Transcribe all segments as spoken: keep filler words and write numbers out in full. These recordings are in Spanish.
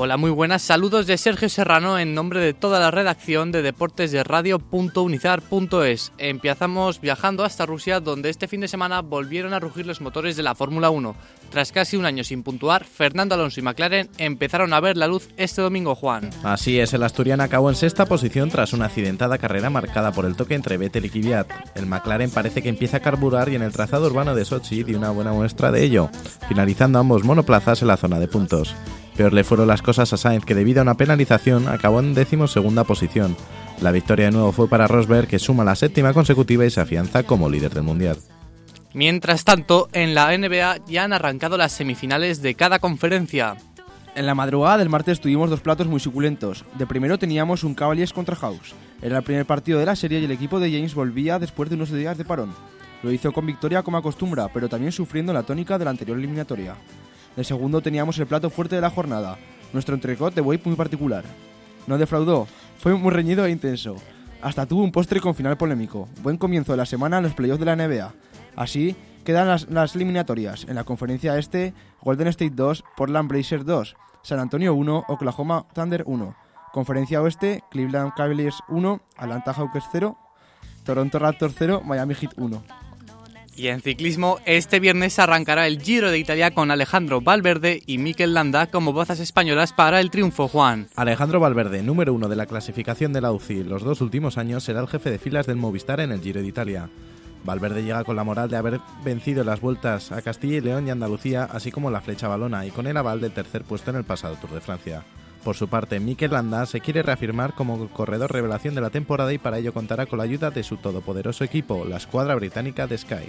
Hola, muy buenas, saludos de Sergio Serrano en nombre de toda la redacción de deportes de radio punto unizar punto es. Empezamos viajando hasta Rusia, donde este fin de semana volvieron a rugir los motores de la Fórmula uno. Tras casi un año sin puntuar, Fernando Alonso y McLaren empezaron a ver la luz este domingo, Juan. Así es, el asturiano acabó en sexta posición tras una accidentada carrera marcada por el toque entre Vettel y Kvyat. El McLaren parece que empieza a carburar y en el trazado urbano de Sochi dio una buena muestra de ello, finalizando ambos monoplazas en la zona de puntos. Peor le fueron las cosas a Sainz, que debido a una penalización acabó en decimosegunda posición. La victoria de nuevo fue para Rosberg, que suma la séptima consecutiva y se afianza como líder del mundial. Mientras tanto, en la N B A ya han arrancado las semifinales de cada conferencia. En la madrugada del martes tuvimos dos platos muy suculentos. De primero teníamos un Cavaliers contra Hawks. Era el primer partido de la serie y el equipo de James volvía después de unos días de parón. Lo hizo con victoria como acostumbra, pero también sufriendo la tónica de la anterior eliminatoria. De segundo teníamos el plato fuerte de la jornada, nuestro entrecot de buey muy particular. No defraudó, fue muy reñido e intenso. Hasta tuvo un postre con final polémico. Buen comienzo de la semana en los playoffs de la N B A. Así quedan las, las eliminatorias. En la conferencia este, Golden State dos, Portland Blazers dos, San Antonio uno, Oklahoma Thunder uno. Conferencia oeste, Cleveland Cavaliers uno, Atlanta Hawks cero, Toronto Raptors cero, Miami Heat uno. Y en ciclismo, este viernes arrancará el Giro de Italia con Alejandro Valverde y Mikel Landa como bazas españolas para el triunfo, Juan. Alejandro Valverde, número uno de la clasificación de la U C I los dos últimos años, será el jefe de filas del Movistar en el Giro de Italia. Valverde llega con la moral de haber vencido las vueltas a Castilla y León y Andalucía, así como la Flecha Valona, y con el aval del tercer puesto en el pasado Tour de Francia. Por su parte, Mikel Landa se quiere reafirmar como corredor revelación de la temporada y para ello contará con la ayuda de su todopoderoso equipo, la escuadra británica de Sky.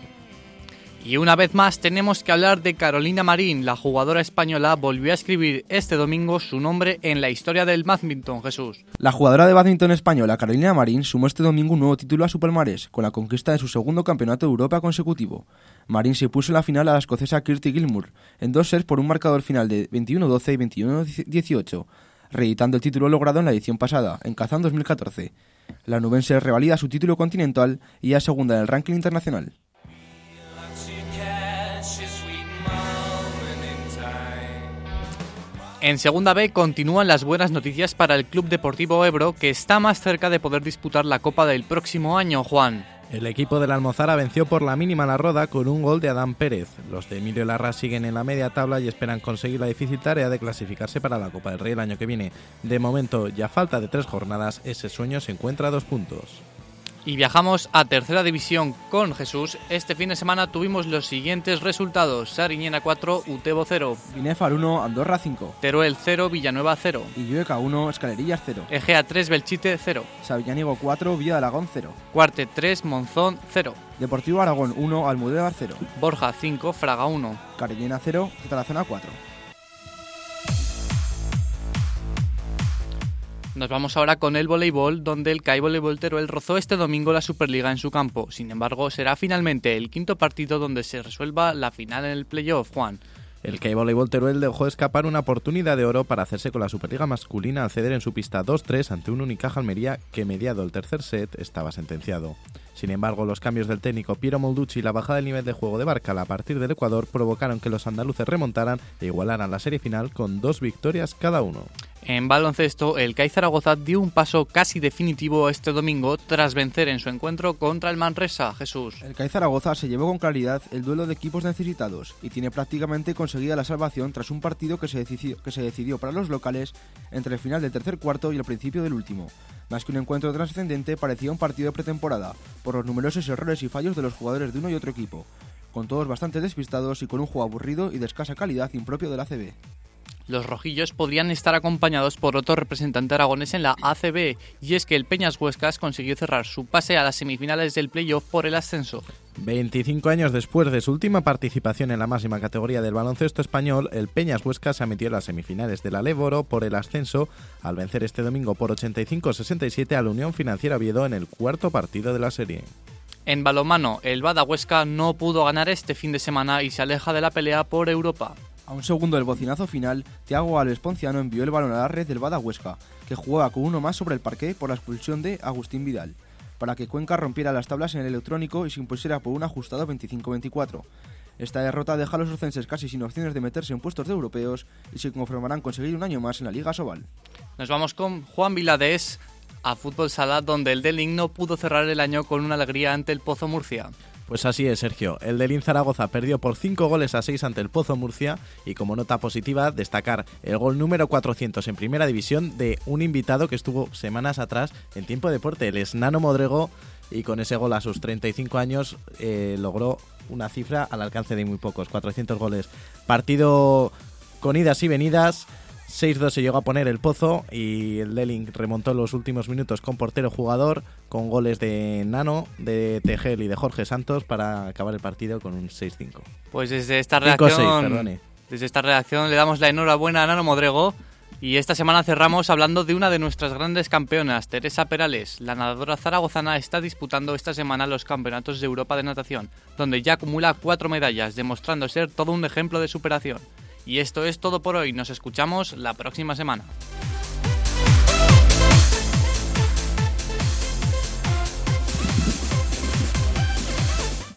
Y una vez más tenemos que hablar de Carolina Marín. La jugadora española volvió a escribir este domingo su nombre en la historia del bádminton, Jesús. La jugadora de bádminton española Carolina Marín sumó este domingo un nuevo título a su palmarés, con la conquista de su segundo campeonato de Europa consecutivo. Marín se puso en la final a la escocesa Kirsty Gilmour, en dos sets por un marcador final de veintiuno doce y veintiuno dieciocho, reeditando el título logrado en la edición pasada, en Kazán dos mil catorce. La nubense revalida su título continental y ya segunda en el ranking internacional. En Segunda B continúan las buenas noticias para el Club Deportivo Ebro, que está más cerca de poder disputar la Copa del próximo año, Juan. El equipo de la Almozara venció por la mínima la Roda con un gol de Adán Pérez. Los de Emilio Larra siguen en la media tabla y esperan conseguir la difícil tarea de clasificarse para la Copa del Rey el año que viene. De momento, ya a falta de tres jornadas, ese sueño se encuentra a dos puntos. Y viajamos a Tercera División con Jesús. Este fin de semana tuvimos los siguientes resultados: Sariñena cuatro, Utebo cero, Binefar uno, Andorra cinco, Teruel cero, Villanueva cero, Illueca uno, Escalerillas cero, Egea tres, Belchite cero, Sabiñánigo cuatro, Villa de Aragón cero, Cuarte tres, Monzón cero, Deportivo Aragón uno, Almudévar cero, Borja cinco, Fraga uno, Carellena cero, Tarazona cuatro. Nos vamos ahora con el voleibol, donde el C A I Voleibol Teruel rozó este domingo la Superliga en su campo. Sin embargo, será finalmente el quinto partido donde se resuelva la final en el playoff, Juan. El C A I Voleibol Teruel dejó escapar una oportunidad de oro para hacerse con la Superliga masculina al ceder en su pista dos tres ante un Unicaja Almería que, mediado el tercer set, estaba sentenciado. Sin embargo, los cambios del técnico Piero Molducci y la bajada del nivel de juego de Barcal a partir del Ecuador provocaron que los andaluces remontaran e igualaran la serie final con dos victorias cada uno. En baloncesto, el C A I Zaragoza dio un paso casi definitivo este domingo tras vencer en su encuentro contra el Manresa, Jesús. El C A I Zaragoza se llevó con claridad el duelo de equipos necesitados y tiene prácticamente conseguida la salvación tras un partido que se decidió, que se decidió para los locales entre el final del tercer cuarto y el principio del último. Más que un encuentro trascendente, parecía un partido de pretemporada, por los numerosos errores y fallos de los jugadores de uno y otro equipo, con todos bastante despistados y con un juego aburrido y de escasa calidad impropio de la A C B. Los rojillos podrían estar acompañados por otro representante aragonés en la A C B, y es que el Peñas Huescas consiguió cerrar su pase a las semifinales del playoff por el ascenso. veinticinco años después de su última participación en la máxima categoría del baloncesto español, el Peñas Huescas se ha metido en las semifinales de la Léboro por el ascenso al vencer este domingo por ochenta y cinco a sesenta y siete a la Unión Financiera Oviedo en el cuarto partido de la serie. En balonmano, el Bada Huesca no pudo ganar este fin de semana y se aleja de la pelea por Europa. A un segundo del bocinazo final, Thiago Alves Ponciano envió el balón a la red del Bada Huesca, que jugaba con uno más sobre el parqué por la expulsión de Agustín Vidal, para que Cuenca rompiera las tablas en el electrónico y se impusiera por un ajustado veinticinco a veinticuatro. Esta derrota deja a los ocenses casi sin opciones de meterse en puestos de europeos y se conformarán con seguir un año más en la Liga Sobal. Nos vamos con Juan Viladés a Fútbol Sala, donde el Delin no pudo cerrar el año con una alegría ante el Pozo Murcia. Pues así es, Sergio. El Delin Zaragoza perdió por cinco goles a seis ante el Pozo Murcia y como nota positiva destacar el gol número cuatrocientos en Primera División de un invitado que estuvo semanas atrás en Tiempo de Deporte, el es Nano Modrego, y con ese gol a sus treinta y cinco años eh, logró una cifra al alcance de muy pocos, cuatrocientos goles. Partido con idas y venidas. seis dos se llegó a poner el Pozo y el Delin remontó los últimos minutos con portero jugador, con goles de Nano, de Tegel y de Jorge Santos para acabar el partido con un seis cinco. Pues desde esta redacción, desde esta redacción le damos la enhorabuena a Nano Modrego y esta semana cerramos hablando de una de nuestras grandes campeonas, Teresa Perales. La nadadora zaragozana está disputando esta semana los campeonatos de Europa de natación, donde ya acumula cuatro medallas, demostrando ser todo un ejemplo de superación. Y esto es todo por hoy, nos escuchamos la próxima semana.